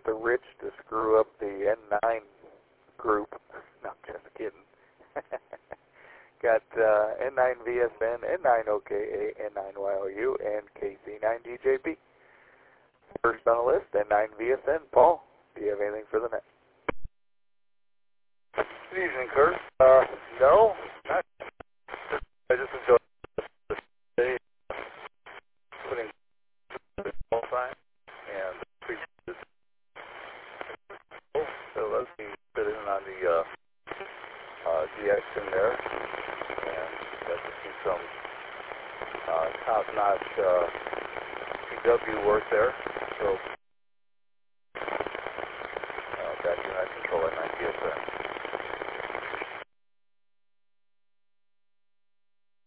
the Rich to screw up the N9 group. No, just kidding. Got N9VSN, N9OKA, N9YOU, and KC9DJP. First on the list, N9VSN. Paul, do you have anything for the net? Good evening, Kurt. No, not. I just enjoyed this day, putting the call sign and so let's me fit in on the GX in there, and got to see some top-notch PW work there. So back in that control at 9 PSN.